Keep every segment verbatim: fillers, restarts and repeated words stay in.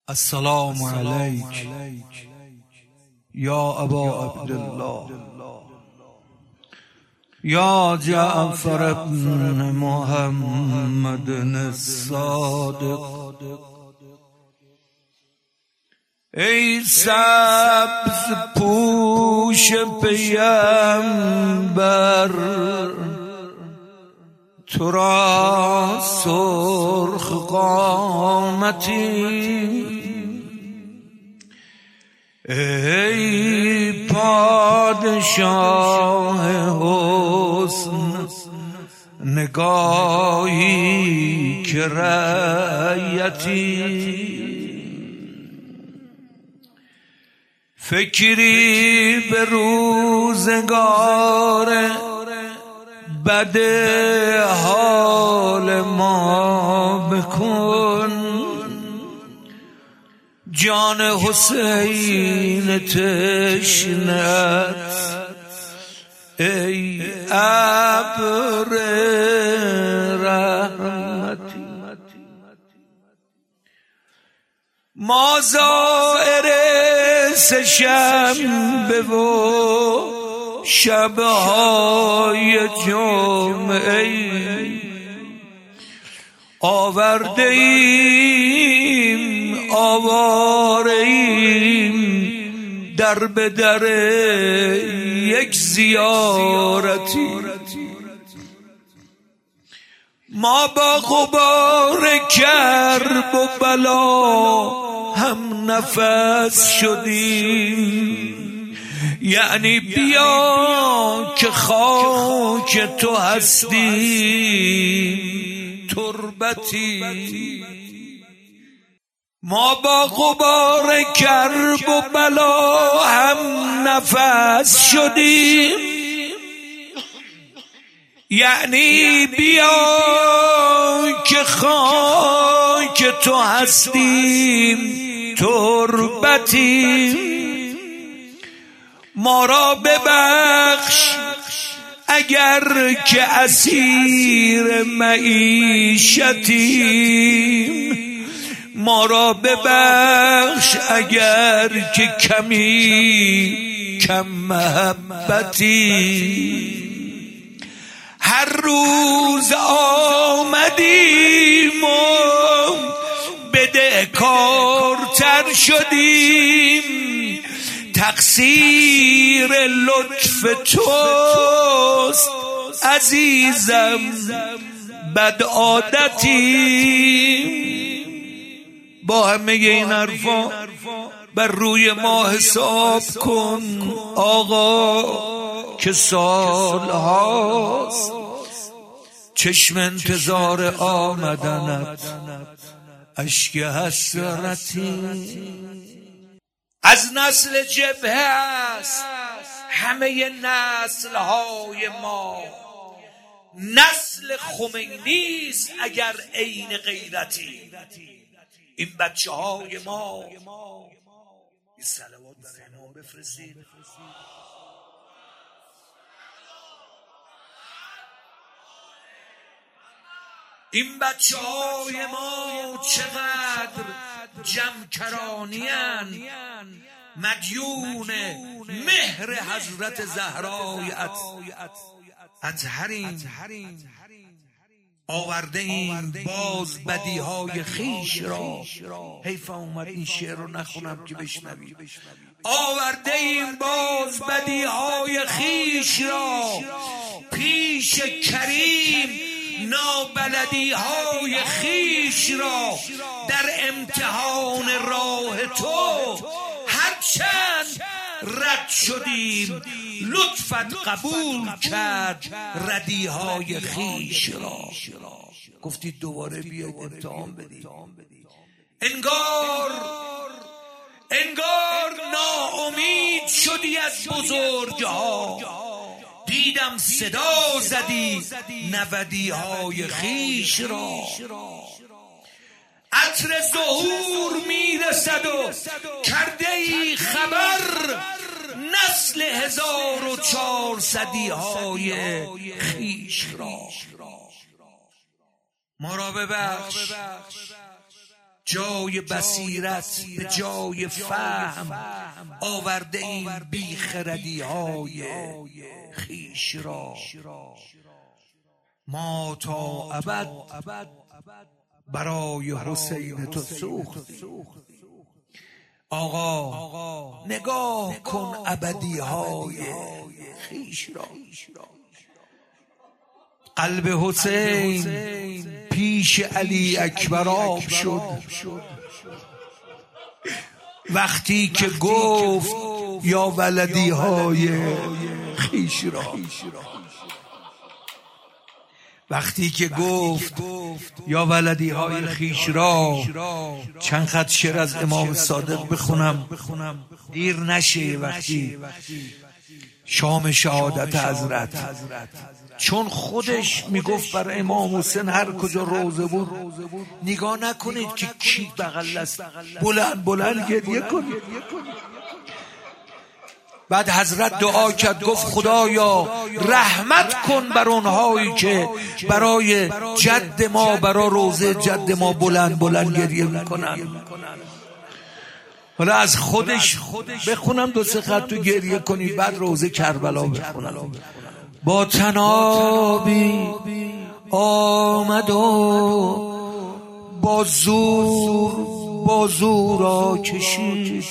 السلام عليك يا أبا عبد الله يا جعفر ابن محمد الصادق. ای سبز پوش پیمبر، تو را سرخ قامتی. ای پادشاه حسن، نگاهی که رعیتی. فکری به روزگار بد حال ما بکن. جان حسین تشنت ای ابر رحمتی. ما زائر سه شنبه و شبهای جمعه آورده ایم آواره ایم در به در یک زیارتی. ما با غبار کرب و بلا هم نفس شدیم. یعنی بیا که خاک تو هستی تربتی. ما با غبار کرب و بلا هم نفس شدیم. یعنی بیا که خاک تو هستیم تربتیم. ما را ببخش اگر که اسیر معیشتیم. ما را ببخش اگر که کمی کم محبتی. هر روز آمدیم و بدهکارتر شدیم. تقصیر لطف توست عزیزم، بد عادتی. با همه این حرفا بر روی ما حساب کن آقا که سال هاست چشم انتظار آمدنت اشک حسرتی. از نسل جبهه است همه نسل های ما. نسل خمینی است اگر عین غیرتی. این بچه های ما این صلوات بر امام بفرستید. این بچه های ما چقدر جمکرانی ان، مدیون مهر حضرت زهرای اطهریم. آورده این باز بدیهای خیش را. حیف اومد این شعر رو نخونم که بشنوی. آورده این باز بدیهای خیش را پیش کریم. نابلدی های خیش را در امتحان راه تو هرچند رد شدیم لطفت قبول کرد ردی های خیش را. گفتید دوباره بیاید امتحان بدید. انگار انگار ناامید شدی از بزرگها. دیدم صدا زدی نودی های خیش را. عطر ظهور میرسد و کرده ای خبر نسل هزار و چهارصدی های خیش را. ما را ببخش جای بصیرت به جای فهم آورده این بیخردی های خیش را. ما تا ابد برای حسین تو سوخت. آقا نگاه کن ابدی های خیش را. قلب حسین پیش علی اکبر آب شد وقتی که گفت یا ولدی های خیش را. وقتی که گفت یا ولدی های خیش را. چند خط شعر از امام صادق بخونم دیر نشه وقتی شام شهادت حضرت، چون خودش میگفت بر امام حسین هر کجا روزه بود نگاه نکنید که کی بغل است، بلند بلند گریه کنید. بعد حضرت دعا کرد گفت خدایا رحمت کن بر اونهایی که برای جد ما برای روزه جد ما بلند بلند گریه میکنن. حالا از خودش بخونم دو سه خط تو گریه کنید، بعد روزه کربلا بخونم. با تنابی آمد و با زور با زورا کشید،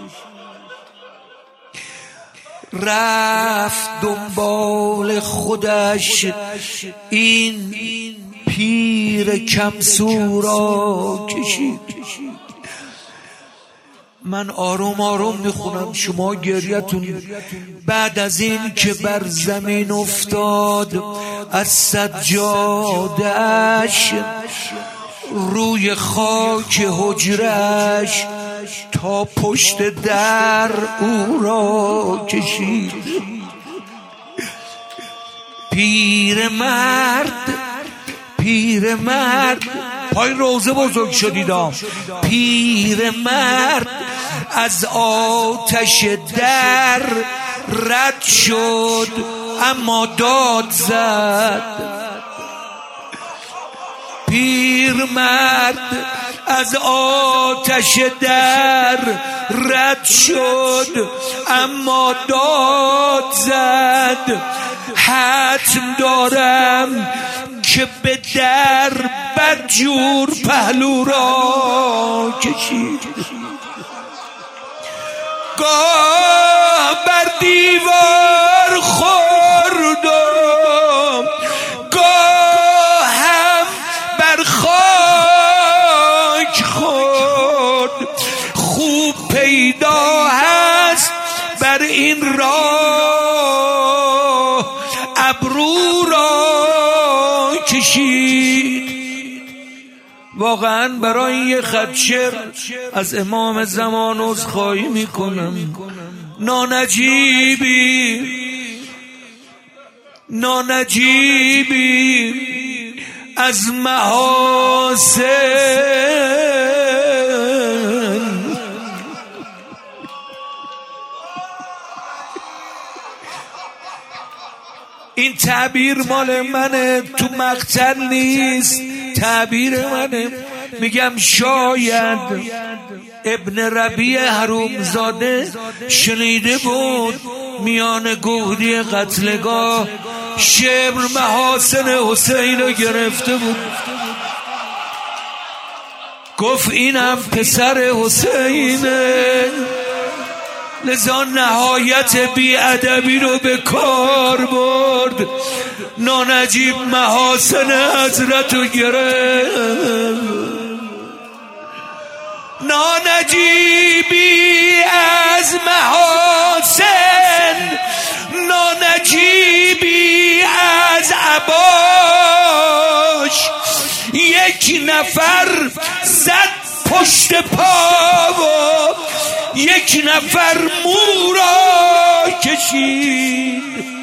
رفت دنبال خودش این پیر کمسورا کشید. من آروم آروم میخونم، شما گریتون. بعد از این که بر زمین افتاد از سجادش، روی خاک حجرش تا پشت در او را کشید. پیر مرد پیر مرد پای روزه بزرگ شدیدم. پیر مرد از آتش در رد شد اما داد زد. پیر مرد از آتش در رد شد اما داد زد. حتم دارم که به در بدجور پهلو را کشید. گاه بر دیوار خوردم، گاه هم بر خاک خورد. خوب پیدا هست بر این راه ابرو را کشید. واقعا برای یه خط شعر از امام زمان عذرخواهی میکنم. نانجیبی نانجیبی از محاسن، این تعبیر مال منه، تو مقتل نیست، تعبیر منه. میگم شاید ابن ربیع حرومزاده شنیده بود میان گودی قتلگاه شبر محاسن حسین رو گرفته بود، گفت اینم پسر حسینه، لذا نهایت بی‌ادبی رو به کار برد. نانجیب محاسن حضرت رو گرفت. نانجیبی از محاسن، نانجیبی از عباش، یک نفر زد پشت پا و یک نفر مو را کشید.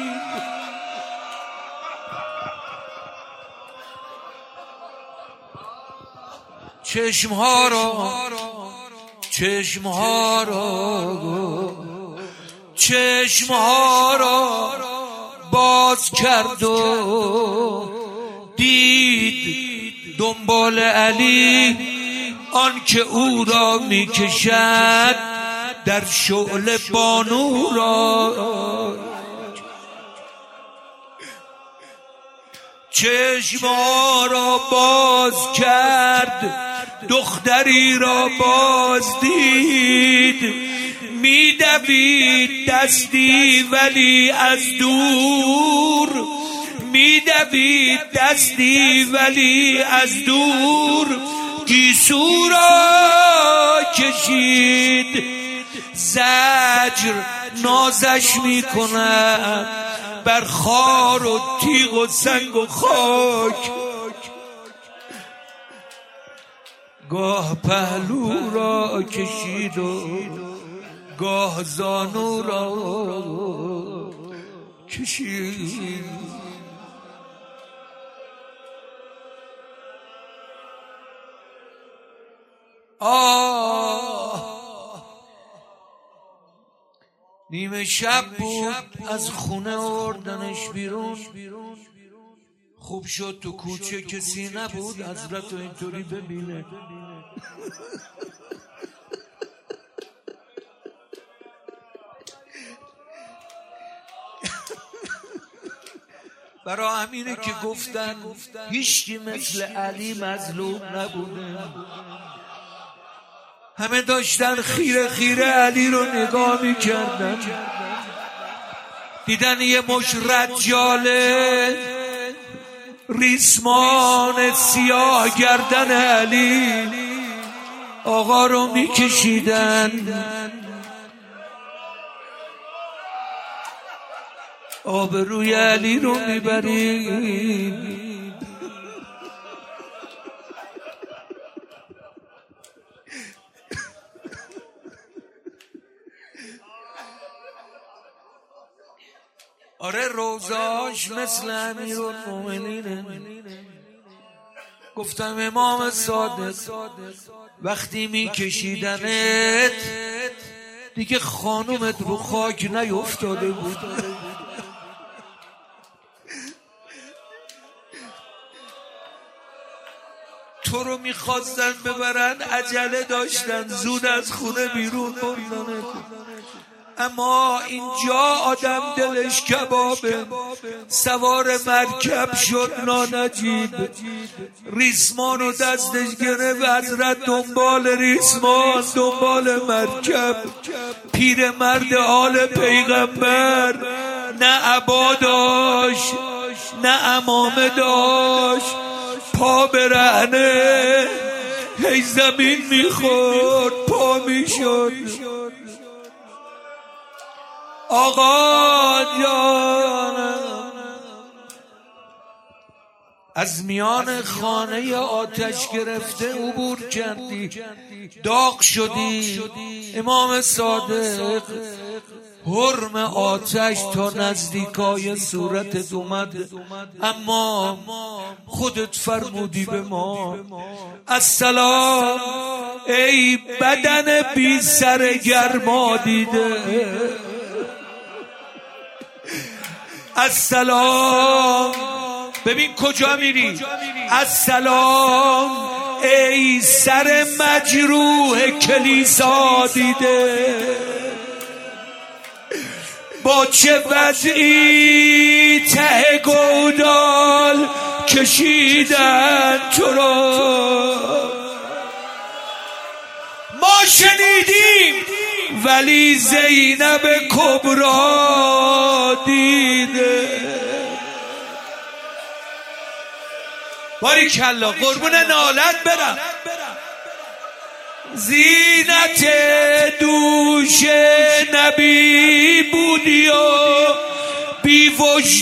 چشمها را چشمها را چشمها را باز کرد و دید دنبال علی آن که او را میکشد در شعله بانو را. چشما را باز کرد دختری را باز دید، میدوید دستی ولی از دور، میدوید دستی ولی از دور. گیسو را کشید زجر نازش میکند بر خار و تیغ و سنگ و خاک. گاه پهلو را کشید و گاه زانو را کشید. آه نیمه شب بود از خونه آوردنش بیرون. خوب شد تو کوچه کسی نبود حضرت رو اینطوری ببینه. برای همینه که گفتن هیچکی مثل علی مظلوم نبوده. همه داشتن خیره خیره علی رو نگاه میکردن، دیدن یه مش رجاله ریسمان سیاه گردن علی آقا رو میکشیدن. آبروی علی رو میبرید. آره روزاش مثل امیرالمومنینه. گفتم امام صادق وقتی میکشیدنت دیگه خانومت رو خاک نیفتاده بود. تو رو میخواستن ببرن، عجله داشتن زود از خونه بیرون بردنت، اما اینجا آدم دلش کبابه. سوار مرکب شد نانجیب، ریسمان و دستش گرفت، حضرت دنبال ریسمان دنبال مرکب. پیر مرد آل پیغمبر نه عبا داشت نه عمامه داشت، پا برهنه هی زمین میخورد پا میشد. آقا جانم از میان خانه آتش گرفته عبور کردی، داغ شدی. امام صادق حرم آتش تا نزدیکای صورتت اومد، اما خودت فرمودی به ما السلام ای بدن بی سر گرما دیده، السلام. ببین کجا میری، السلام ای سر مجروح کلیسا دیده. با چه وضعی ته گودال کشیدن تو را، ما شنیدیم ولی زینب کبرا دیده. باریکلا قربون نالت برم. زینت دوش نبی بودی و بی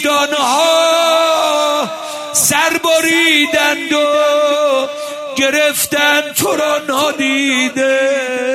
وجدانها سر بریدند و گرفتن تو را نادیده.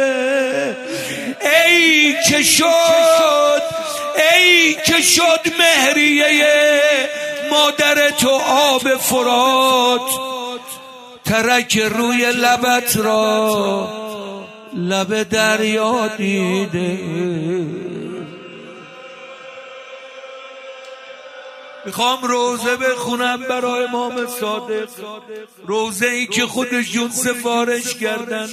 ای که شد ای که شد مهریه مادر تو آب فرات، ترک روی لبت را لب دریا دیده. میخوام روزه بخونم برای امام صادق، روزه ای که خودشون سفارش کردن.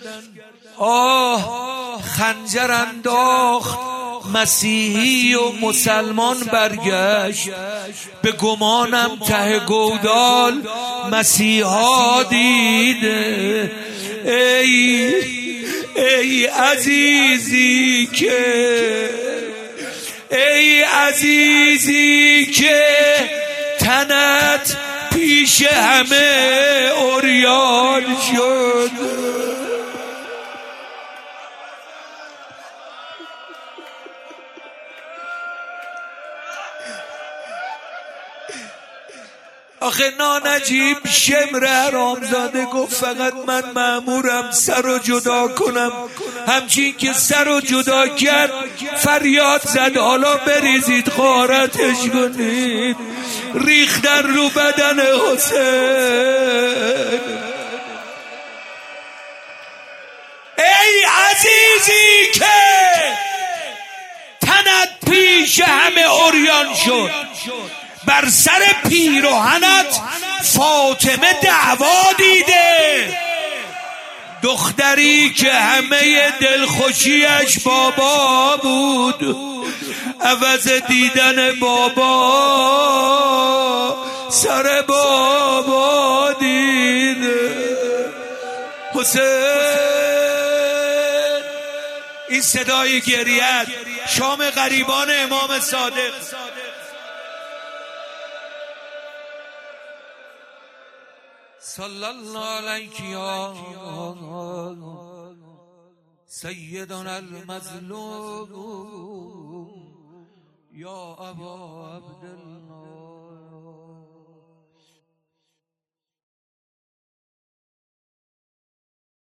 آه خنجر انداخت مسیحی و مسلمان برگشت، به گمانم ته گودال مسیحا دیده. ای ای عزیزی که ای عزیزی که تنت پیش همه عریان شد. آخه نانجیب شمر حرامزاده گفت فقط من مأمورم سر رو جدا کنم. همچین که سر رو جدا کرد فریاد زد حالا بریزید غارتش کنید. ریختن رو بدن حسین. ای عزیزی که تنت پیش همه عریان شد، بر سر پیراهنت فاطمه دعوا دیده. دختری که همه دلخوشیش بابا بود، عوض دیدن بابا سر بابا دیده. حسین این صدای گریت شام غریبان امام صادق. صلی الله علیک یا سیدنا المظلوم یا ابا عبدالله.